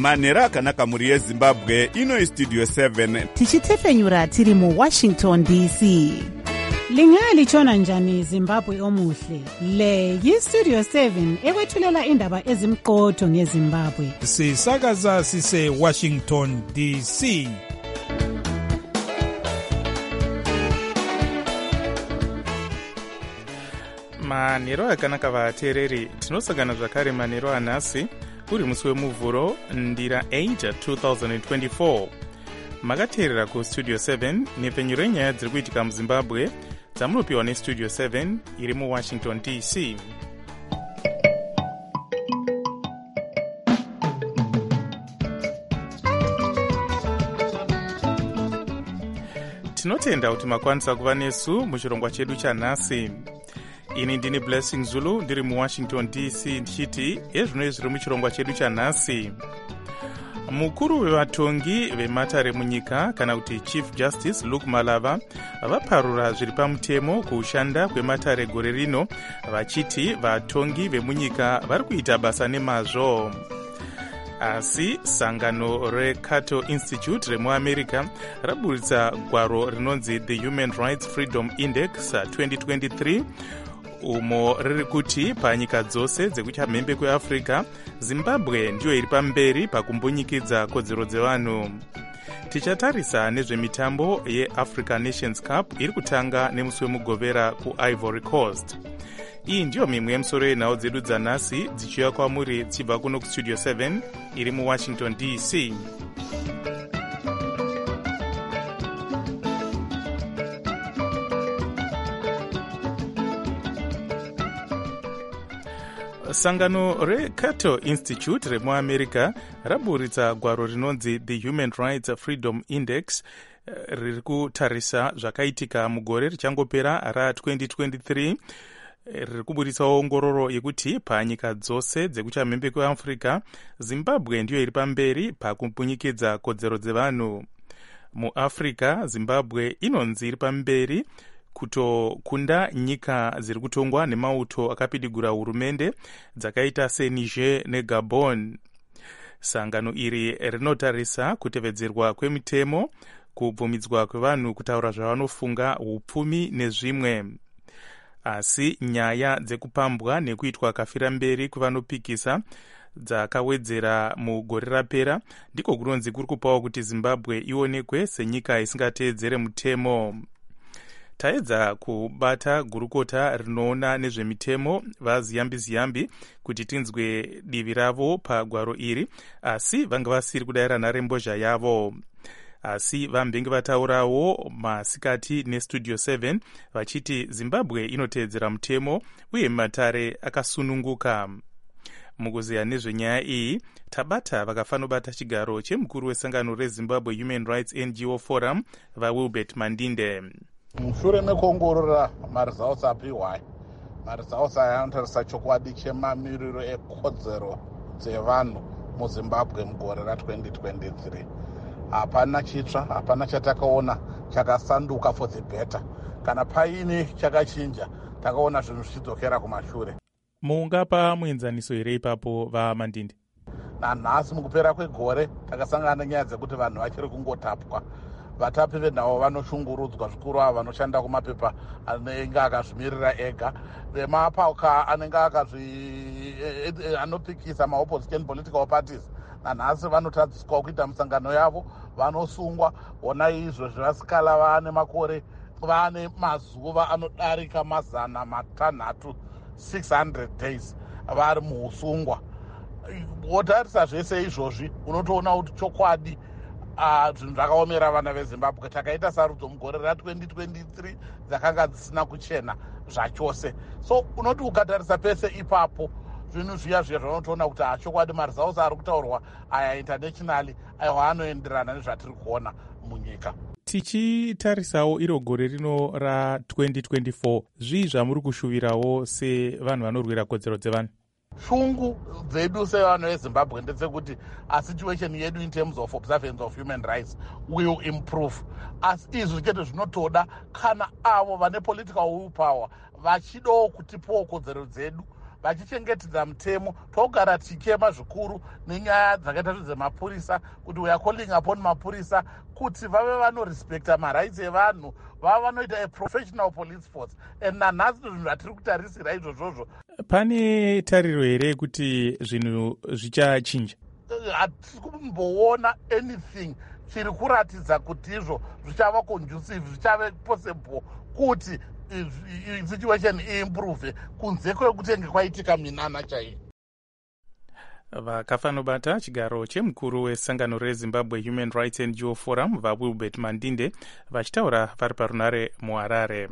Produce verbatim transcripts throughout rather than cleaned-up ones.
manhero akanaka mhuri yezimbabwe. Ino Studio seven tichitefenyura tiri mu Washington D C. Lingalitshona njani Zimbabwe omuhle? Le yi-Studio seven ekwethulela indaba ezimqotho ngeZimbabwe. Sisakaza sise Washington D C. manhero akanaka vateereri, tinosangana zvakare manhero anhasi uri musi wemuvhuro ndira eight twenty twenty-four. makateerera kustudio seven nepfenyuro yenyaya dziri kuitika muzimbabwe dzamunopiwa nestudio seven iri muwashington D C. tinotenda kuti makwanisa kuva nesu muchirongwa chedu chanhasi. ini ndini Blessing Zulu ndiri muwashington D C ndichiti ezvino zviri muchirongwa chedu chanhasi. mukuru wevatongi vematare munyika kana kuti Chief Justice Luke Malava vaparura zviri pamutemo kushanda kwematare gore rino, vachiti vatongi vemunyika vari kuita basa nemazvo. asi sangano reCato Institute remuamerica raburitsa gwaro rinonzi The Human Rights Freedom Index twenty twenty-three umo riri kuti panyika dzose dzekuchamhembe kweafrica zimbabwe ndiyo iri pamberi pakumbonyikidza kodzero dzevanhu. tichatarisa nezvemitambo yeAfrican Nations Cup iri kutanga nemusi wemugovera kuIvory Coast. iyi ndiyo mimwe yemusoro yenhau dzedu dzanhasi dzichiuya kwamuri dzichibva kuno kustudio seven iri muwashington D C. sangano reCato Institute remuamerica raburitsa gwaro rinonzi The Human Rights Freedom Index riri kutarisa zvakaitika mugore richangopera ra twenty twenty-three. riri kuburitsa ongororo yekuti panyika dzose dzekuchamhembe kweafrica zimbabwe ndiyo iri pamberi pakumbonyikidza kodzero dzevanhu. muafrica zimbabwe inonzi iri pamberi kutokunda nyika dziri kutongwa nemauto akapidigura hurumende dzakaita seNiger neGabon. sangano iri rinotarisa kutevedzerwa kwemitemo, kubvumidzwa kwevanhu kutaura zvavanofunga, upfumi nezvimwe. asi nyaya dzekupambwa nekuitwa kafira mberi kwevanopikisa dzakawedzera mugore rapera, ndiko kunonzi kuri kupawo kuti zimbabwe ionekwe senyika isingateedzere mutemo. taedza kubata gurukota rinoona nezvemitemo vaziyambi ziyambi kuti tinzwe divi ravo pagwaro iri, asi vanga vasiri kudayira nharembozha yavo. asi vambenge vataurawo masikati nestudio seven vachiti zimbabwe inoteedzera mutemo uye matare akasununguka. mukuziya nezvenyaya iyi tabata vakafanobata chigaro chemukuru wesangano reZimbabwe Human Rights N G O Forum vaWilbert Mandinde. mushure mekuongorora maresults apiwa, maresults aya anotarisa chokwadi chemamiriro ekodzero dzevanhu muzimbabwe mugore ra twenty twenty-three. hapana chitsva, hapana chatakaona chakasanduka for the better. kana paine chakachinja takaona zvinhu zvichidzokera kumashure. mungapa muenzaniso here ipapo vaMandinde? nanhasi mukupera kwegore takasangana nenyaya dzekuti vanhu vachiri kungotapwa. vatapi venhau vanoshungurudzwa zvikuru ava vanoshanda kumapepa anenge akazvimirira ega, vemapauka anenge anopikisa maopposition political parties nanhasi vanotadziswa kuita musangano yavo, vanosungwa. ona izvo zvevasikala vaane makore, vaane mazuva anodarika mazana matanhatu six hundred days vari muusungwa. wotarisa zvese izvozvi unotoona kuti chokwadi zvinhu zvakaomera vana vezimbabwe. takaita sarudzo mugore ra twenty twenty-three dzakanga dzisina kuchena zvachose. so unoti ukatarisa pese ipapo zvinhu zviya zviya zvanotoona kuti chokwadi maresults ari kutaurwa aya internationally aiwa anoenderana nezvatiri kuona munyika. tichitarisawo iro gore rino ra twenty twenty-four, zvii zvamuri kushuvirawo sevanhu vanorwira kodzero dzevanhu? shungu dzedu sevanhu vezimbabwe ndetsekuti a situation yedu in terms of observance of human rights will improve. asi izvi chete zvinotoda kana avo vane political will power vachidawo kutipawo kodzero dzedu, vachichengetedza mutemo. Togara tichema zvikuru nenyaya dzakaita zvedzemapurisa kuti we are calling upon mapurisa kuti vave vanorespekta marights evanhu, vava vanoita a professional police force. And nanhasi zvinhu zvatiri kutarisira izvozvozvo. Pane tariro here kuti zvinhu zvichachinja? Hatisi kumboona anything chiri kuratidza kuti izvo zvichava conducive, zvichave possible kuti situation iimprove kunze kwekutenge kwaitika minana chaiyo. Vakafanobata chigaro chemukuru wesangano reZimbabwe Human Rights N G O Forum vaWilbert Mandinde vachitaura vari parunare muHarare.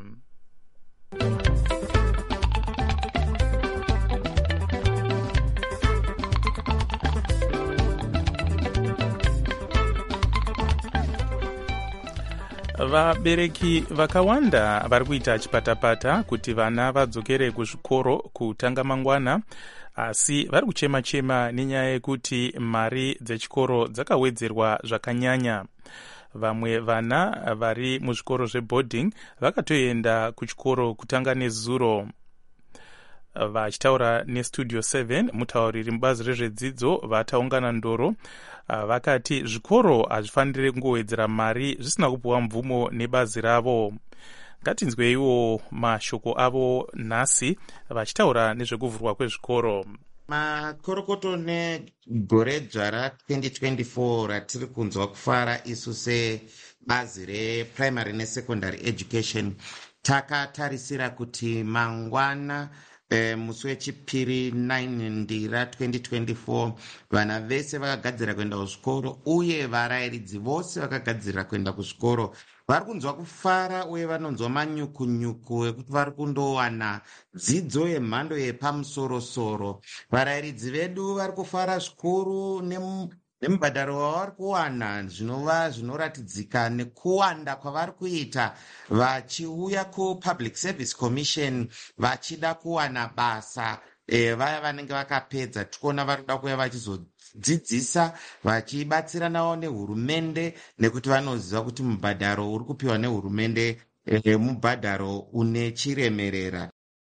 Vabereki vakawanda vari kuita chipatapata kuti vana vadzokere kuzvikoro kutanga mangwana, asi vari kuchema-chema nenyaya yekuti mari dzechikoro dzakawedzerwa zvakanyanya. Vamwe vana vari muzvikoro zveboarding vakatoenda kuchikoro kutanga nezuro. Vachitaura nestudio seven, mutauriri mubazi rezvedzidzo vataungana ndoro vakati zvikoro hazvifaniri kungowedzera mari zvisina kupiwa mvumo nebazi ravo. Ngatinzweiwo mashoko avo nhasi vachitaura nezvekuvhurwa kwezvikoro. Makorokoto negore dzvara twenty twenty-four ratiri kunzwa kufara isu sebazi reprimary nesecondary education takatarisira kuti mangwana E, musi wechipiri nine ndira twenty twenty-four vana vese vakagadzira kuenda kuzvikoro uye varairidzi vose vakagadzira kuenda kuzvikoro. Vari kunzwa kufara uye vanonzwa manyukunyuku ekuti vari kundowana dzidzo yemhando yepamusorosoro. Varairidzi vedu vari kufara zvikuru nemu nemubhadharo wavari kuwana zvinova zvinoratidzika nekuwanda kwavari kuita vachiuya kuPublic Service Commission vachida kuwana basa. E, vaya vanenge vakapedza tikuona vari kuda kuya vachizodzidzisa vachibatsiranawo nehurumende nekuti vanoziva kuti mubhadharo uri kupiwa nehurumende e, mubhadharo une chiremerera.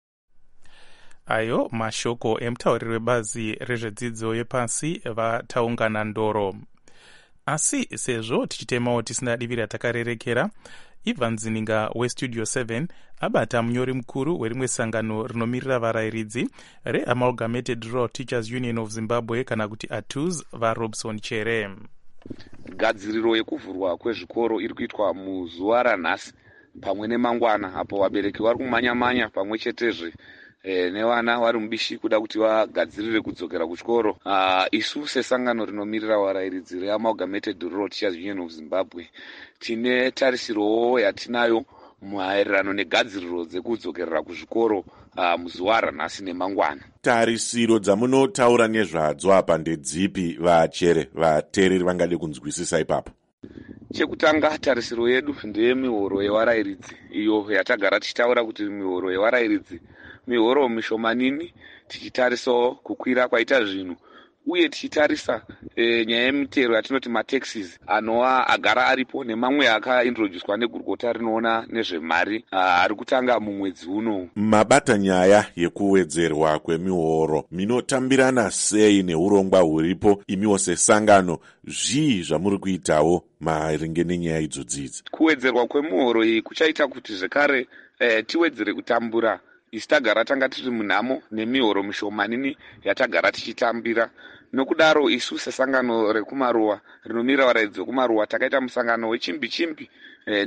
Ayo mashoko emutauriri webazi rezvedzidzo yepasi vataungana ndoro. Asi sezvo tichitemawo tisina divi ratakarerekera, Ivan Zininga westudio seven abata munyori mukuru werimwe sangano rinomirira varairidzi reAmalgamated Rural Teachers Union of Zimbabwe kana kuti A T U Z vaRobson Chere. Gadziriro yekuvhurwa kwezvikoro iri kuitwa muzuva ranhasi pamwe nemangwana apo vabereki vari kumanya-manya pamwe chetezve E, nevana vari mubishi kuda kuti vagadzirire kudzokera kuchikoro. Uh, isu sesangano riноmirira varairidzi reAmalgamated Rural Teachers Union of Zimbabwe tine tarisirowo yatinayo maererano negadziriro dzekudzokerera kuzvikoro uh, muzuva ranhasi nemangwana. Tarisiro dzamunotaura nezvadzo apa ndedzipi vachere vateereri vangade kunzwisisa ipapo? Chekutanga tarisiro yedu ndeyemihoro yevarairidzi iyo yatagara tichitaura kuti mihoro yevarairidzi mihoro mishomanini, tichitarisawo kukwira kwaita zvinhu uye tichitarisa e, nyaya yemitero yatinoti mataxes anova agara aripo nemamwe akaintroducedwa negurukota rinoona nezvemari ari kutanga mumwedzi uno. Mabata nyaya yekuwedzerwa kwemihoro minotambirana sei neurongwa huripo imiwo sesangano? Zvii zvamuri kuitawo maringe nenyaya idzodzidzi? Kuwedzerwa kwemihoro iyi kuchaita kuti zvekare e, tiwedzere kutambura isi tagara tanga tiri munhamo nemihoro mishomanini yatagara tichitambira. Nokudaro isu sesangano rekumaruwa rinomirira varairidzi vekumaruwa takaita musangano wechimbi chimbi e,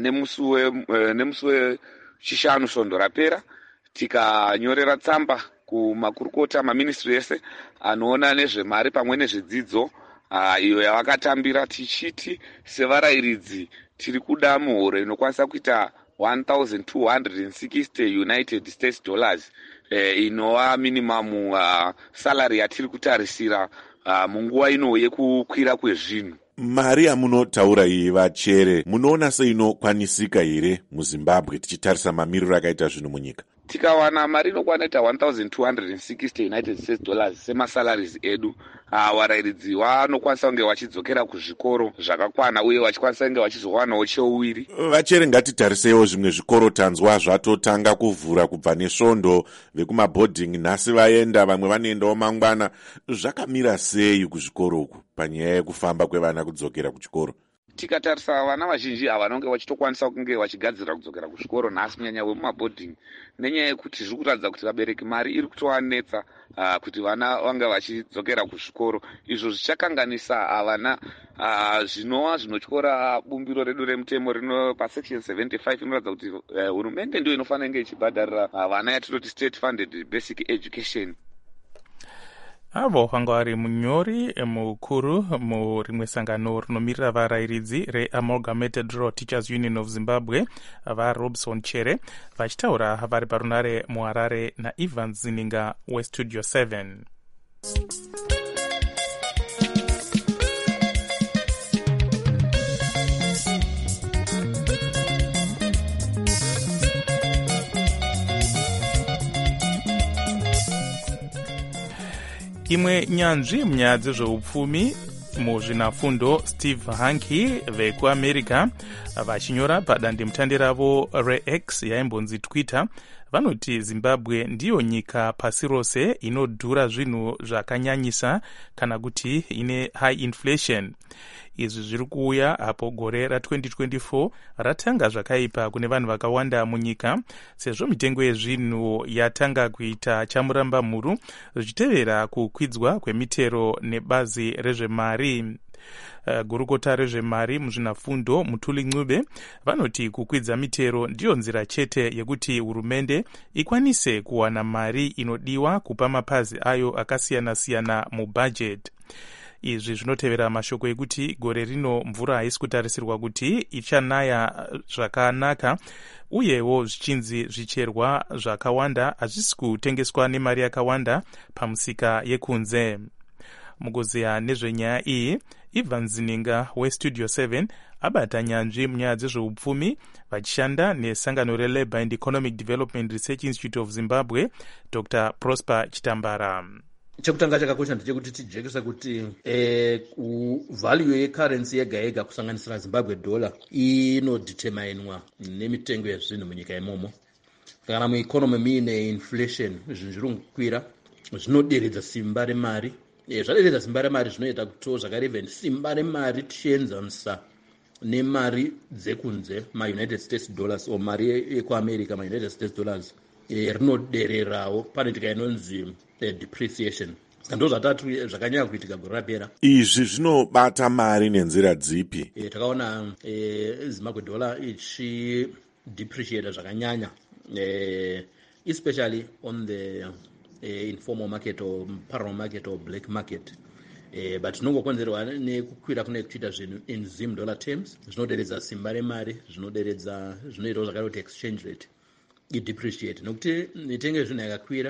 nemusi wechishanu svondo rapera tikanyorera tsamba kumakurukota maministry ese anoona nezvemari pamwe nezvedzidzo uh, iyo yavakatambira tichiti sevarairidzi tiri kuda muhoro inokwanisa kuita one thousand two hundred sixty United States dollars eh, inova minimum uh, salary yatiri kutarisira uh, munguva ino yekukwira kwezvinhu. Mari yamunotaura iyi vachere munoona seino kwanisika here muZimbabwe tichitarisa mamiriro akaita zvinhu munyika? tikawana mari inokwana ita one thousand two hundred sixty united states dollars semasalaries edu, uh, varairidzi vanokwanisa kunge vachidzokera kuzvikoro zvakakwana uye vachikwanisa kunge vachizowanawo cheuviri. Vachere ngatitarisewo zvimwe zvikoro tanzwa zvatotanga kuvhura kubva nesvondo, vekumabhodhingi nhasi vaenda, vamwe vanoendawo mangwana. Zvakamira sei kuzvikoro uku panyaya yekufamba kwevana kudzokera kuchikoro? Tikatarisa vana vazhinji havanonge vachitokwanisa kunge vachigadzira kudzokera kuzvikoro nhasi, kunyanya vemumabhodhingi, nenyaya yekuti zviri kuratidza kuti vabereki mari iri kutovanetsa uh, kuti vana vange vachidzokera kuzvikoro. Izvo zvichakanganisa uh, vana uh, zvinova zvinotyora bumbiro redu remutemo rino pasection seventy-five inoratidza kuti uh, hurumende ndiyo inofanira kunge ichibhadharira uh, vana yatinoti state funded basic education. avo vanga vari munyori mukuru murimwe sangano rinomirira varairidzi reamalgamated rural teachers union of Zimbabwe vaRobson Chere vachitaura vari parunare muharare naIvan Zininga westudio seven. Imwe nyanzvi munyaya dzezveupfumi muzvinafundo Steve Hanke vekuamerica vachinyora padandemutande ravo reX yaimbonzi Twitter vanoti Zimbabwe ndiyo nyika pasi rose inodhura zvinhu zvakanyanyisa kana kuti ine high inflation. Izvi zviri kuuya apo gore ra twenty twenty-four ratanga zvakaipa kune vanhu vakawanda munyika sezvo mitengo yezvinhu yatanga kuita chamuramba mhuru zvichitevera kukwidzwa kwemitero nebazi rezvemari. Uh, gurukota rezvemari muzvinafundo Mutuli Ncube vanoti kukwidza mitero ndiyo nzira chete yekuti hurumende ikwanise kuwana mari inodiwa kupa mapazi ayo akasiyana-siyana mubudget. Izvi zvinotevera mashoko ekuti gore rino mvura haisi kutarisirwa kuti ichanaya zvakanaka uyewo zvichinzi zvicherwa zvakawanda hazvisi kutengeswa nemari yakawanda pamusika yekunze. Mukuziya nezvenyaya iyi Ivan Zininga westudio seven abata nyanzvi munyaya dzezveupfumi vachishanda nesangano reLabour and Economic Development Research Institute of Zimbabwe Doctor Prosper Chitambara. Chekutanga chakakosha ndechekuti tijekesa kuti eh, value yecurrency yega yega kusanganisira Zimbabwe dollar inodeterminwa nemitengo yezvinhu munyika imomo. Kana mueconomy muine inflation zvinhu zviri kukwira zvinoderedza simba remari. Eh, zvaderedza simba remari zvinoita kuti zvakareven simba remari tichienzanisa nemari dzekunze ma-United States dollars o mari yekuamerica ma-United States dollars eh, rinodererawo panoitika inonzi eh, depreciation. Ndo zvatatu zvakanyanya kuitika gore rapera. Izvi zvinobata mari nenzira dzipi? Eh, takaona eh, Zimbabwe dollar ichi depreciate zvakanyanya eh, especially on the uh, informal market or parallel market or black market. Uh, but nongokonzerwa nekukwira kune kuita zvinhu in Zim dollar terms zvinoderedza simba remari, zvinoderedza zvinoitawo zvakati exchange rate idepreciate nokuti mitengo yezvinhu yakakwira,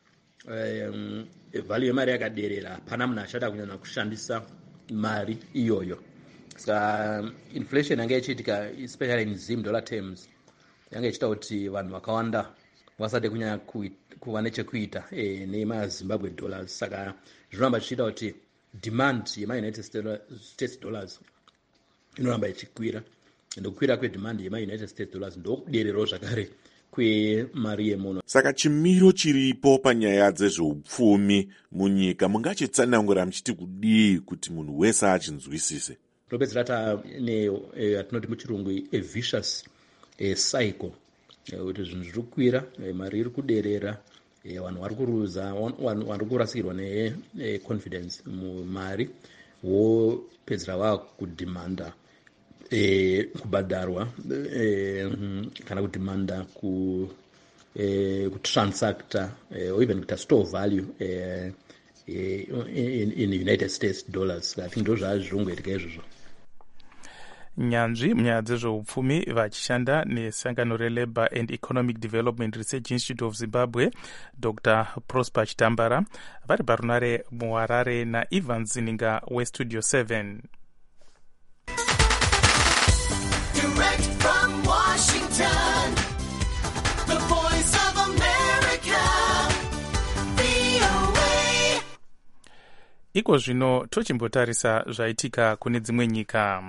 um, value yemari yakaderera, hapana munhu achada kunyanya kushandisa mari iyoyo. Saka inflation yanga ichiitika especially in Zim dollar terms yanga ichiita kuti vanhu vakawanda vasade kunyanya kuva nechekuita eh, nemaZimbabwe dollars. Saka zvinoramba zvichiita kuti demand yema-United States dollars inoramba ichikwira, ndokukwira kwedemand yema-United States dollars ndokudererawo zvakare kwemari yemuno. Saka chimiro chiripo panyaya dzezveupfumi munyika mungachitsanangura muchiti kudii kuti munhu wese achinzwisise? Topedzera taane atinoti eh, muchirungu a vicious eh, cycle kuti zvinhu zviri kukwira, mari iri kuderera, vanhu vari kuruza, vanhu vari kurasirwa neconfidence mumari, vopedzera vakudhimanda e, kubhadharwa e, kana kudhimanda ku e, kutransacta e, or even kuita store value e, e, in, in United States dollars. I think ndo zvazvirungoitika izvozvo. Nyanzvi munyaya dzezveupfumi vachishanda nesangano reLabour and Economic Development Research Institute of Zimbabwe Doctor Prosper Chitambara vari parunare muharare naIvan Zininga westudio seven. Direct from Washington, the voice of America. iko zvino tochimbotarisa zvaitika kune dzimwe nyika.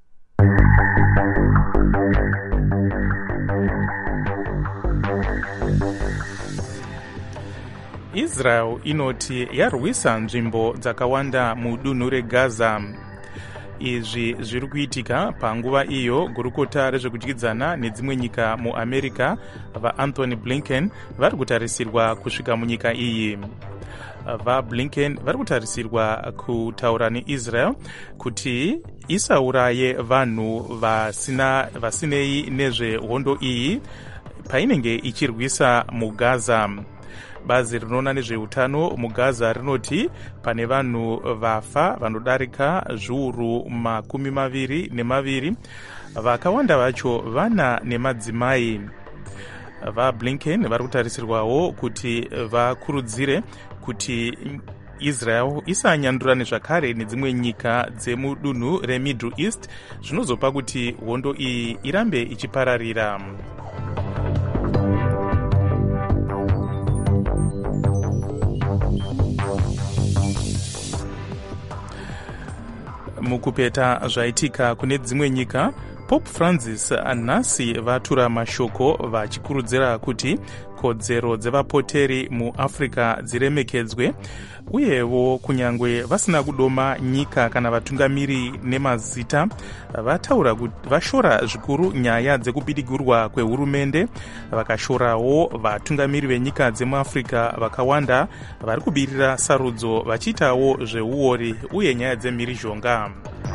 Israel inoti yarwisa nzvimbo dzakawanda mudunhu reGaza. Izvi zviri kuitika panguva iyo gurukota rezvekudyidzana nedzimwe nyika muAmerica vaAnthony Blinken vari kutarisirwa kusvika munyika iyi. VaBlinken vari kutarisirwa kutaura neIsrael kuti isauraye vanhu vasina vasinei nezvehondo iyi painenge ichirwisa muGaza. Bazi rinoona nezveutano muGaza rinoti pane vanhu vafa vanodarika zviuru makumi maviri nemaviri, vakawanda vacho vana nemadzimai. VaBlinken vari kutarisirwawo kuti vakurudzire kuti Israel isanyandurane zvakare nedzimwe nyika dzemudunhu reMiddle East, zvinozopa kuti hondo iyi irambe ichipararira. Mukupeta zvaitika kune dzimwe nyika, Pope Francis nhasi vatura mashoko vachikurudzira kuti kodzero dzevapoteri muAfrica dziremekedzwe, uyewo kunyangwe vasina kudoma nyika kana vatungamiri nemazita, vataura kuti vashora zvikuru nyaya dzekupidigurwa kwehurumende, vakashorawo vatungamiri venyika dzemuAfrica vakawanda vari kubirira sarudzo vachiitawo zveuori uye nyaya dzemhirizhonga.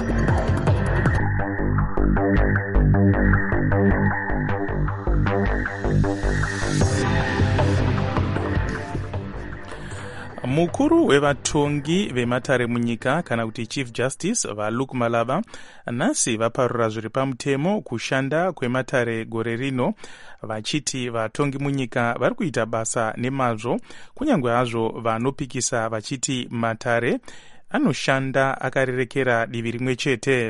Mukuru wevatongi vematare munyika kana kuti Chief Justice vaLuke Malaba nhasi vaparura zviri pamutemo kushanda kwematare gore rino, vachiti vatongi munyika vari kuita basa nemazvo, kunyange hazvo vanopikisa vachiti matare anoshanda akarerekera divi rimwe chete.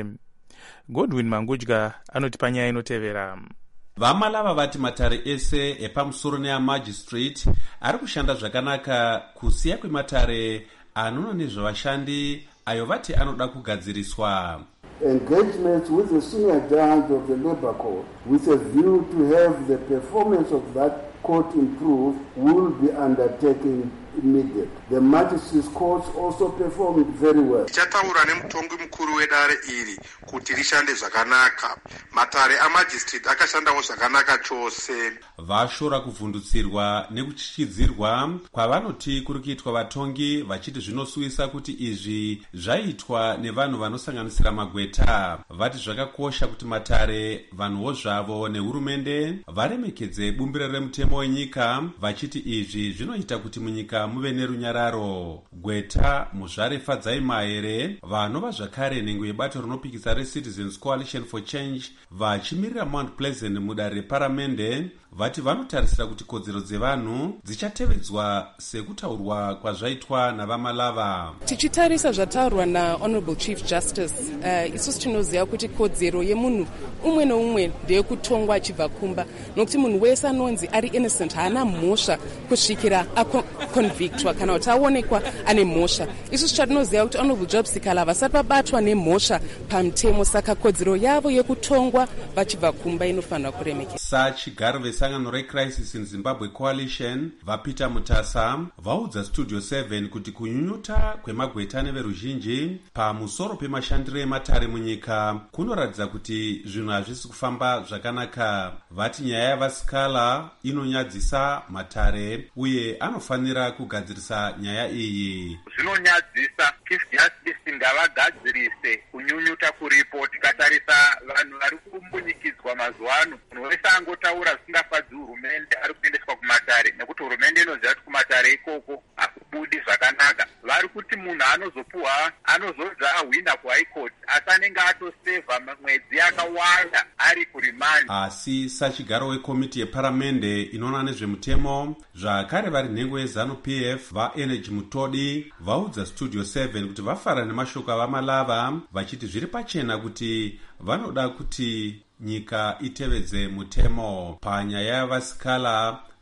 Godwin Mangudya anoti panyaya inotevera. Vamalava vati matare ese epamusoro neamagistrate ari kushanda zvakanaka kusiya kwematare anoona nezvavashandi ayo vati anoda kugadziriswa. Engagements with the senior judge of the labor court with a view to have the performance of that court improved will be undertaken immediately. The magistrates courts also performed very well. Chataura nemutongi mukuru wedare iri kuti rishande zvakanaka. Matare amagistrate akashandawo zvakanaka chose. Vashora kuvhundutsirwa nekuchichidzirwa kwavanoti kuri kuitwa vatongi, vachiti zvinosuwisa kuti izvi zvaitwa nevanhu vanosanganisira magweta. Vati zvakakosha kuti matare, vanhuwo zvavo nehurumende varemekedze bumbiro remutemo wenyika, vachiti izvi zvinoita kuti munyika muve nerunyararo. Gweta muzvare Fadzai Mahere vanova zvakare nhengo yebato rinopikisa reCitizens Coalition for Change vachimirira Mount Pleasant mudare reparamende, vati vanotarisira kuti kodzero dzevanhu dzichatevedzwa sekutaurwa kwazvaitwa navamalava. Tichitarisa zvataurwa naHonorable Chief Justice, uh, isusu tinoziva kuti kodzero yemunhu umwe neumwe ndeyekutongwa achibva kumba, nokuti munhu wese anonzi ari innocent haana mhosva kusvikira akonvictwa kana kuti aonekwa ane mhosva. Isusu chatinoziva kuti Honorable Job Sikala vasati vabatwa nemhosva pamutemo, saka kodzero yavo yekutongwa vachibva kumba inofanira kuremekedzwa. Sachigaro vesangano reCrisis in Zimbabwe Coalition vaPeter Mutasa vaudza Studio seven kuti kunyunyuta kwemagweta neveruzhinji pamusoro pemashandiro ematare munyika kunoratidza kuti zvinhu hazvisi kufamba zvakanaka. Vati nyaya yavasikala inonyadzisa matare uye anofanira kugadzirisa nyaya iyi. Zvinonyadzisa Chief Justice ngavagadzirise kunyunyuta kuripo. Tikatarisa vanhu vari kumbunyikidzwa mazuva ano, munhu wese angotaura zvisingafadzi hurumende ari kuendeswa kumatare, nekuti hurumende inoziva kuti kumatare ikoko hakubudi zvakanaka. Vari kuti munhu anozopuwa anozodza ahwina kuhigh court asi anenge atosevha mwedzi yakawanda ari kurimani. Asi sachigaro wekomiti yeparamende inoona nezvemutemo zvakare vari nhengo yeZanu-P F vaEnergy Mutodi vaudza Studio seven kuti vafara nemashoko avamalava, vachiti zviri pachena kuti vanoda kuti nyika itevedze mutemo. Panyaya yavasikala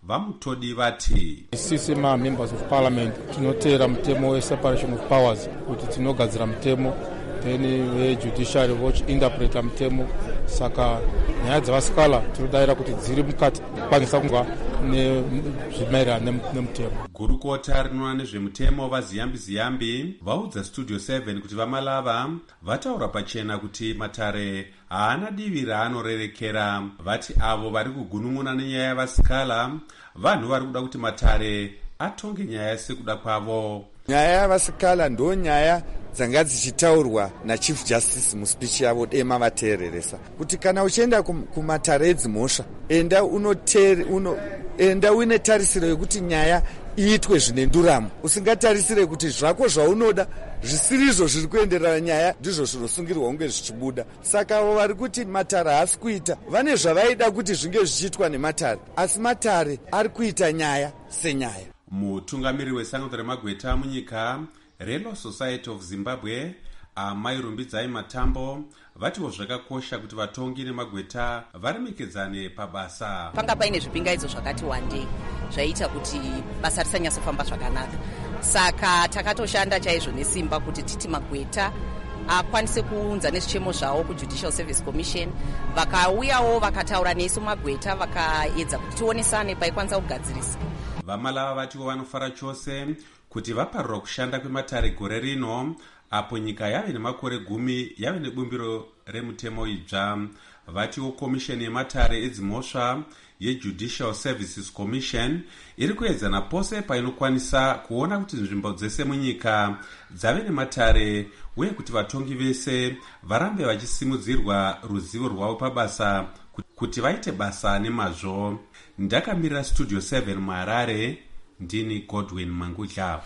vamutodi vati isisi ma-members of parliament tinoteera mutemo we-separation of powers kuti tinogadzira mutemo then vejudiciary vochiinterpreta mutemo. Saka nyaya dzavasikala tinodavira kuti dziri mukati kukwanisa kunga nezvimairana nemutemo. Gurukota rinoona nezvemutemo vaziyambi ziyambi vaudza studio seven kuti vamalava vataura pachena kuti matare haana divi raanorerekera. Vati avo vari kugunun'una nenyaya yavasikala vanhu vari kuda kuti matare atonge nyaya sekuda kwavo. Nyaya yavasikala ndo nyaya dzanga dzichitaurwa nachief justice muspeech yavo dema vateereresa kuti kana uchienda kumatare edzimhosva enda unotere uno enda uine tarisiro yekuti nyaya iitwe zvine nduramo, usingatarisire kuti zvako zvaunoda zvisirizvo zviri kuenderera nyaya ndizvo zvinosungirwa kunge zvichibuda. Saka avo vari kuti matare haasi kuita vane zvavaida kuti zvinge zvichiitwa nematare, asi matare ari kuita nyaya senyaya. Mutungamiri wesangano remagweta munyika Relo Society of Zimbabwe Amai Rumbidzai Matambo vatiwo zvakakosha kuti vatongi nemagweta varemekedzane pabasa. Panga paine zvipingaidzo zvakati wandei zvaita kuti basa risanyatsofamba zvakanaka. Saka takatoshanda chaizvo nesimba kuti titi magweta akwanise kuunza nezvichemo zvavo kuJudicial Service Commission. Vakauyawo vakataura nesu magweta vakaedza kuti tionesane paikwanisa kugadzirisa. Vamalava vatiwo vanofara chose kuti vaparurwa kushanda kwematare gore rino apo nyika yave nemakore gumi yave nebumbiro remutemo idzva. Vatiwo komisheni yematare edzimhosva yeJudicial Services Commission iri kuedzana pose painokwanisa kuona kuti nzvimbo dzese munyika dzave nematare uye kuti vatongi vese varambe vachisimudzirwa ruzivo rwavo pabasa kuti vaite basa nemazvo. Ndakamirira Studio seven muHarare, ndini Godwin Mangudla.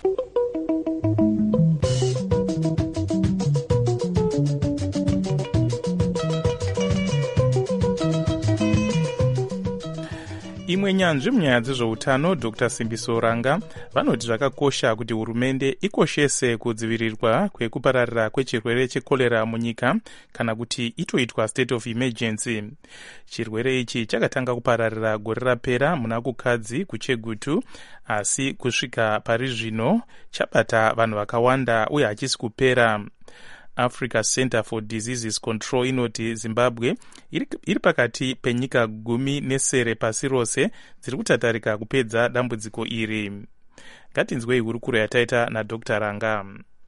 Imwe nyanzvi munyaya dzezveutano Doctor Simbiso Ranga vanoti zvakakosha kuti hurumende ikoshese kudzivirirwa kwekupararira kwechirwere chekorera munyika kana kuti itoitwa state of emergency. Chirwere ichi chakatanga kupararira gore rapera muna kukadzi kuChegutu, asi kusvika pari zvino chabata vanhu vakawanda uye hachisi kupera. Africa Center for Diseases Control inoti Zimbabwe iri, iri pakati penyika gumi nesere pasi rose dziri kutatarika kupedza dambudziko iri. Ngatinzwei hurukuro yataita naDr Ranga.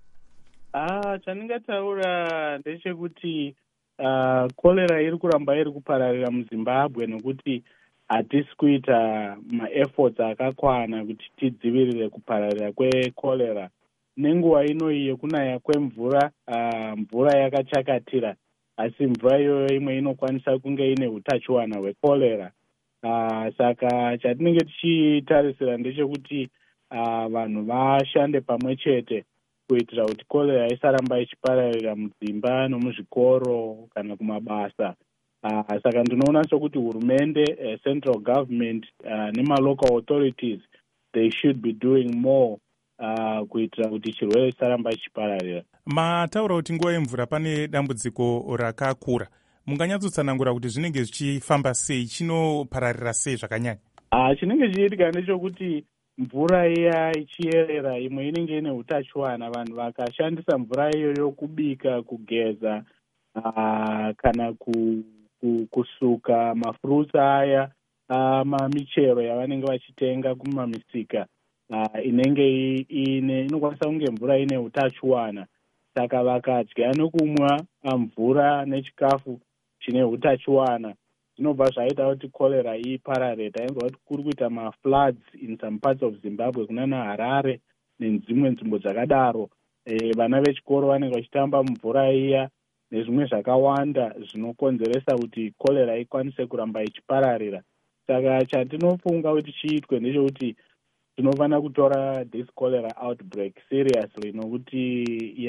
Ah, chandingataura ndechekuti uh, kolera iri kuramba iri kupararira muZimbabwe nekuti hatisi kuita maefforts akakwana kuti tidzivirire kupararira kwekolera. Nenguva ino iyo kunaya kwemvura, uh, mvura yakachakatira, asi mvura iyoyo imwe inokwanisa kunge ine utachiwana hwekolera. Uh, saka chatinenge tichitarisira ndechekuti uh, vanhu vashande pamwe chete kuitira kuti kolera isaramba ichipararira mudzimba nomuzvikoro kana kumabasa. Uh, saka ndinoona sokuti hurumende, uh, central government uh, nemalocal authorities, they should be doing more Uh, kuitira kuti chirwere chisaramba chipararira. Mataura kuti nguva yemvura pane dambudziko rakakura. Munganyatsotsanangura kuti zvinenge zvichifamba sei, chinopararira sei zvakanyanya? Ah, chinenge chiitika ndechekuti mvura iya ichiyerera imwe inenge ine utachiwana, vanhu vakashandisa mvura iyoyo kubika, kugeza, uh, kana ku, ku, kusuka mafruits aya, uh, mamichero yavanenge vachitenga kumamisika. Uh, inenge ine inokwanisa kunge mvura ine utachiwana, saka vakadya nokumwa mvura nechikafu chine utachiwana zvinobva zvaita kuti kolera iparare. Tainzwa kuti kuri kuita mafloods in some parts of Zimbabwe kunana Harare nedzimwe nzvimbo dzakadaro. E, vana vechikoro vanenge vachitamba mvura iya nezvimwe zvakawanda zvinokonzeresa kuti kolera ikwanise kuramba ichipararira. Saka chatinofunga kuti chiitwe ndechekuti tinofanira kutora this cholera outbreak seriously nokuti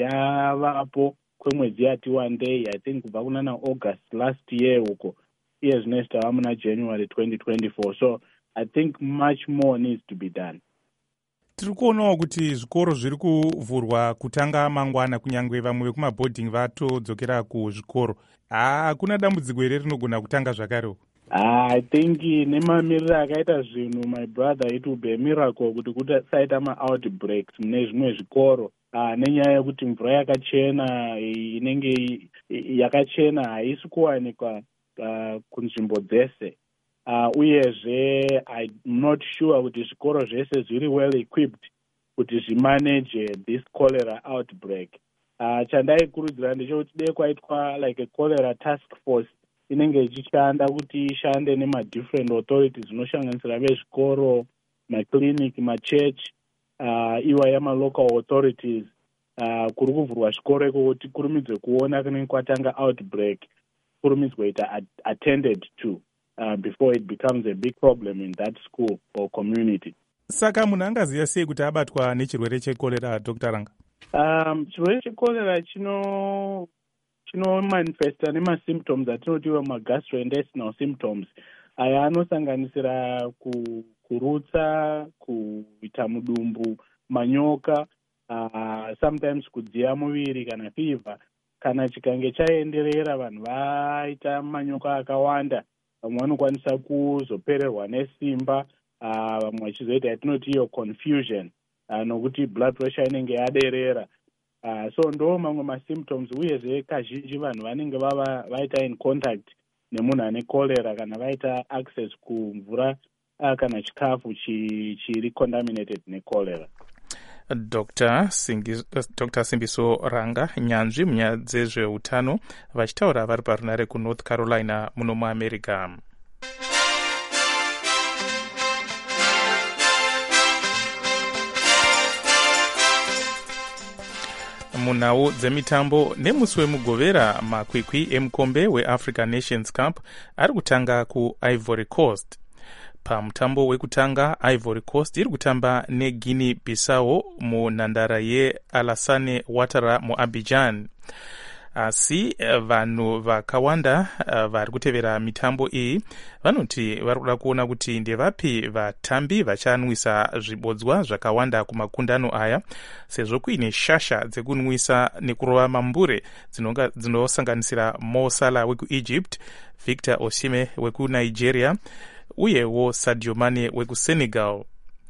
yavapo kwemwedzi yati wandei, I think kubva kunana August last year uko, iye zvino tava muna January twenty twenty-four. So I think much more needs to be done. Tiri kuonawo kuti zvikoro zviri kuvhurwa kutanga mangwana, kunyangwe vamwe vekumaboarding vatodzokera kuzvikoro. Hakuna dambudziko here rinogona kutanga zvakarewo? I think nemamiriro akaita zvinhu my brother it will be a miracle kuti kusaita ma-outbreaks mune zvimwe zvikoro uh, nenyaya yekuti mvura yakachena inenge yakachena haisi kuwanikwa uh, kunzvimbo dzese uh, uyezve I'm not sure kuti zvikoro zvese zviri well equipped kuti zvimanage this cholera outbreak. Uh, chandaikurudzira ndechekuti dei kwaitwa like a cholera task force inenge ichishanda kuti ishande nema-different authorities zvinoshanganisira vezvikoro, maclinic, machurch, uh, iwa yama-local authorities. Uh, kuri kuvhurwa zvikoro iko kuti kurumidze kuona kunenge kwatanga outbreak, kurumidzwe ita attended to uh, before it becomes a big problem in that school or community. Saka munhu angaziva sei kuti abatwa nechirwere chekorera, Doctor Ranga? Um, chirwere chekorera chino chinomanifesta nemasymptoms atinotiwa ma-gastrointestinal symptoms. Aya anosanganisira kurutsa, kuita mudumbu, manyoka, uh, sometimes kudziya muviri kana fever. Kana chikange chaenderera vanhu vaita manyoka akawanda, vamwe vanokwanisa kuzopererwa nesimba, vamwe uh, vachizoita yatinoti iyo confusion, uh, nokuti blood pressure inenge yaderera. Uh, so ndo mamwe ma-symptoms uyezve kazhinji vanhu vanenge vava vaita in contact nemunhu ane cholera kana vaita access kumvura uh, kana chikafu chiri contaminated necholera. Doctor Doctor Simbiso Ranga, nyanzvi munyaya dzezveutano, vachitaura vari parunare kuNorth Carolina muno muAmerica. Munhau dzemitambo, nemusi wemugovera makwikwi emukombe weAfrican Nations Cup ari kutanga kuIvory Coast. Pamutambo wekutanga, Ivory Coast iri kutamba neGuinea Bissau munhandara yeAlassane Ouattara muAbidjan. Asi vanhu vakawanda vari kutevera mitambo iyi vanoti vari kuda kuona kuti ndevapi vatambi vachanwisa zvibodzwa zvakawanda kumakundano aya, sezvo kuine shasha dzekunwisa nekurova mambure dzinosanganisira Mo Salah wekuEgypt, Victor Osimhen wekunigeria uyewo Sadio Mane wekuSenegal.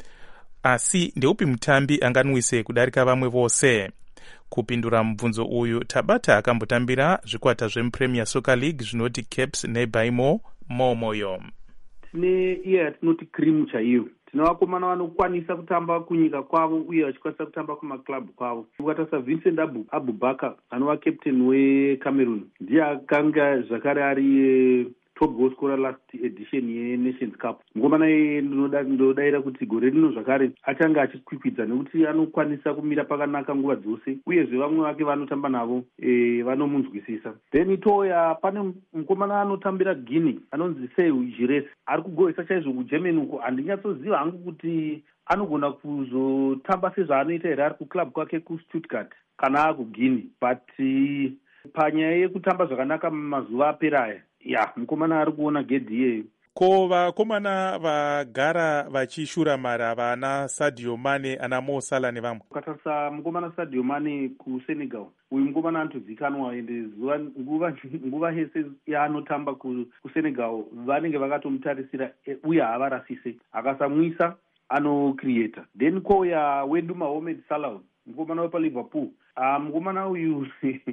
Asi ndeupi mutambi anganwise kudarika vamwe vose? Kupindura mubvunzo uyu tabata akambotambira zvikwata zvemuPremier Soccer League zvinoti Caps neBaimo Momoyo. Tine iye yatinoti cream chaiyo. Tine vakomana vanokwanisa kutamba kunyika kwavo uye vachikwanisa kutamba kumaklabhu kwavo. Ukatarisa Vincent Abu Abubakar anova captain weCameroon, ndiye akanga zvakare ari top goal scorer last edition yeNations Cup. Mukomana iye ndinodaira kuti gore rino zvakare achanga achikwikwidza nekuti anokwanisa kumira pakanaka nguva dzose, uyezve vamwe vake vanotamba navo e, vanomunzwisisa. Then itoya pane mukomana anotambira Guinea anonzi Seyu Giresse, ari kugohesa chaizvo kuGermany uko. Handinyasoziva hangu kuti anogona kuzotamba sezvaanoita here ari kuclub kwake kuStuttgart kana akuGuinea, but panyaya yekutamba zvakanaka mazuva aperaya, ya mukomana ari kuona gedhi iyeyo. Ko vakomana vagara vachishura mara vana Sadio Mane, ana Mo Salah nevamwe? Ukatarisa mukomana Sadio Mane kuSenegal, uyu mukomana anotozikanwa ende nguva nguva yese yaanotamba kuSenegal vanenge vakatomutarisira uye havarasise, akasamwisa anocreata. Then koya wedu Mohamed Salah, mukomana wepaLiverpool, ah mukomana uyu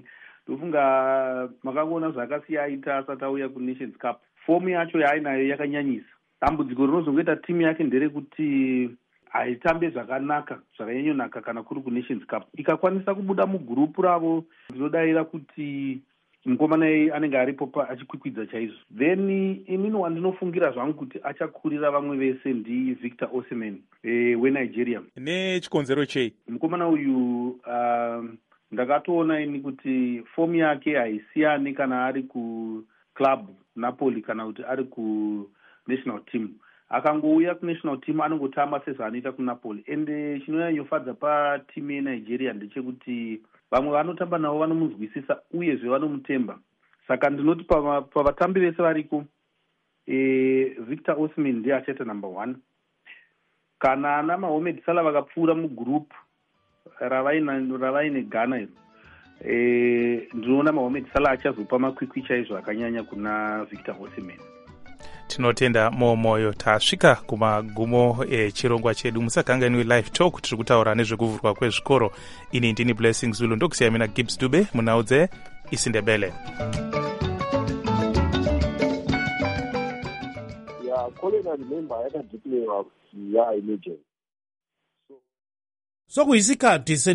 ndofunga makaona zvakasiya aita asati auya kuNations Cup. Fomu yacho yaainayo yakanyanyisa. Dambudziko rinozongoita timu yake nderekuti haitambe zvakanaka, zvakanyanyonaka kana kuri kuNations Cup. Ikakwanisa kubuda mugurupu ravo, ndinodaira kuti mukomana iye anenge aripo achikwikwidza chaizvo. Then inini wandinofungira zvangu kuti achakurira vamwe vese ndi Victor Osimhen e, weNigeria. Nechikonzero chei? Mukomana uyu uh, ndakatoona ini kuti fomu yake haisiyani kana ari kuclub Napoli kana kuti ari kunational team. Akangouya kunational team anongotamba sezvaanoita kuNapoli. Ende chinonyanyofadza patimu yeNigeria ndechekuti vamwe vanotamba navo vanomunzwisisa uyezve vanomutemba. Saka ndinoti pavatambi vese variko, e, Victor Osimhen ndiye achaita number one. Kana ana Mohamed Salah vakapfuura mugroup ravaine ravaine Ghana iro, e, ndinoona Mohamed Salah achazopa makwikwi chaizvo akanyanya kuna Victor Osimhen. tinotenda momoyo. tasvika kumagumo echirongwa chedu. musakanganwi live talk, tiri kutaura nezvekuvhurwa kwezvikoro. ini ndini Blessing Zulu, ndokusiya mina Gibbs Dube munhau dzeIsindebele. Yeah, calling and member I can declare of yeah emergency. So kuisikhathi